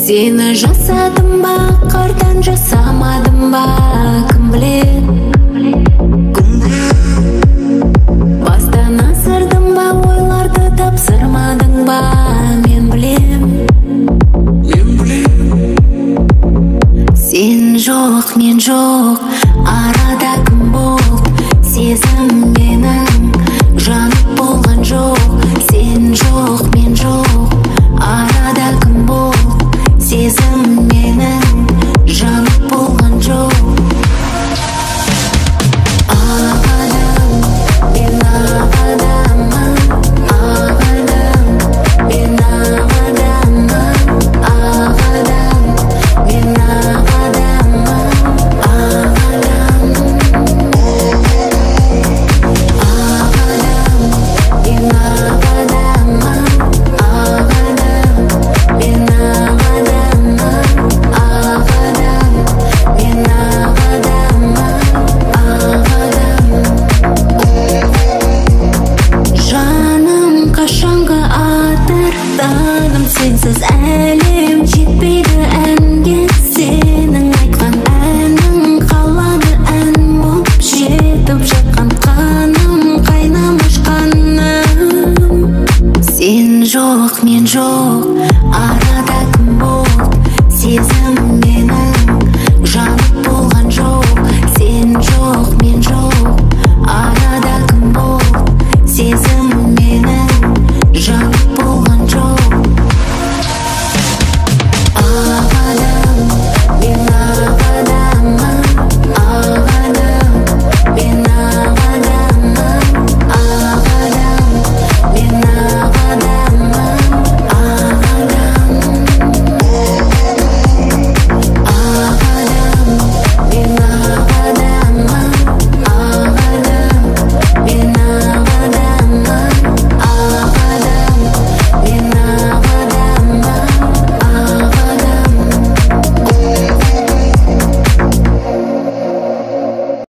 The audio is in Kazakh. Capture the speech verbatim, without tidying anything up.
Seni жасадым ба, қардан жасамадым ба, кім біледі? Бастан асырдым ба, ойларды тапсырмадың ба, мен білем. Сен жоқ, мен жоқ, арада кім болды? Сезім менің жанып болған жоқ. Сен жоқ, мен жоқ, арада кім болды? Сезім менің жанып болған жоқ. Ақ адам, мен ақ адаммын. Ақ адам, мен ақ адаммын. Ақ адам, мен ақ адаммын. Ақ адам, ақ адам, мен ақ адаммын. Ақ адам, мен ақ адаммын. Ақ адам, мен ақ адаммын. Ақ адам. Жаным қашанғы атыр, таным сенсіз әлем жетпейді.